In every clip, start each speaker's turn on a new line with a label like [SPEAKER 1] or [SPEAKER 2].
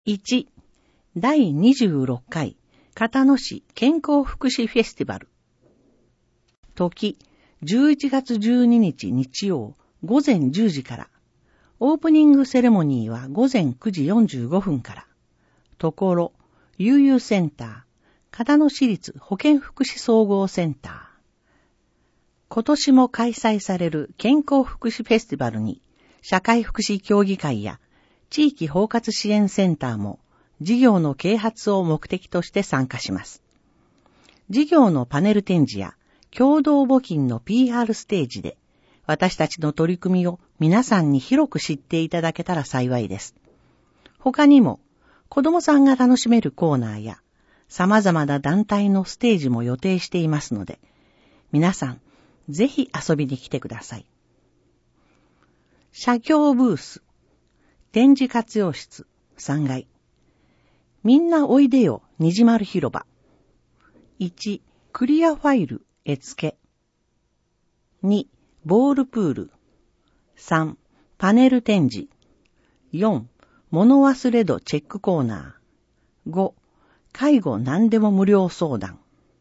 [SPEAKER 1] 1、第26回片野市健康福祉フェスティバル。時、11月12日日曜午前10時から。オープニングセレモニーは午前9時45分から。ところ、悠々センター、片野市立保健福祉総合センター。今年も開催される健康福祉フェスティバルに、社会福祉協議会や地域包括支援センターも事業の啓発を目的として参加します。事業のパネル展示や共同募金の PR ステージで私たちの取り組みを皆さんに広く知っていただけたら幸いです。他にも子どもさんが楽しめるコーナーや様々な団体のステージも予定していますので、皆さんぜひ遊びに来てください。社協ブース、展示活用室3階。みんなおいでよ虹丸広場。1、クリアファイル絵付け。2、ボールプール。3、パネル展示。4、物忘れ度チェックコーナー。5、介護何でも無料相談。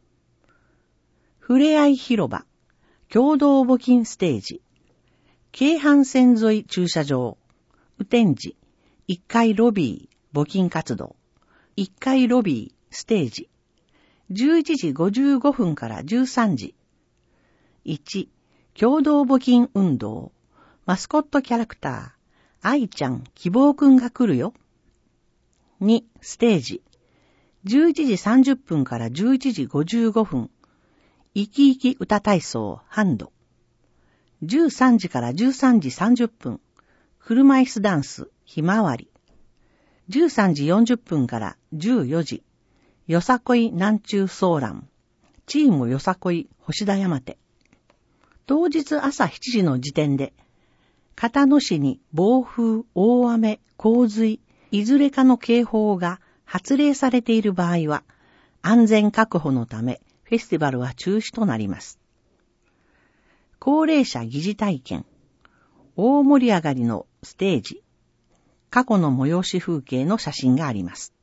[SPEAKER 1] ふれあい広場、共同募金ステージ。京阪線沿い駐車場。雨天時、1階ロビー、募金活動。1階ロビー、ステージ。11時55分から13時。1、共同募金運動。マスコットキャラクター、愛ちゃん、希望くんが来るよ。2、ステージ。11時30分から11時55分。生き生き歌体操、ハンド。13時から13時30分。車椅子ダンス、ひまわり。13時40分から14時。よさこい南中ソーラン。チームよさこい星田山手。当日朝7時の時点で、片野市に暴風、大雨、洪水、いずれかの警報が発令されている場合は、安全確保のためフェスティバルは中止となります。高齢者疑似体験。大盛り上がりのステージ。過去の催し風景の写真があります。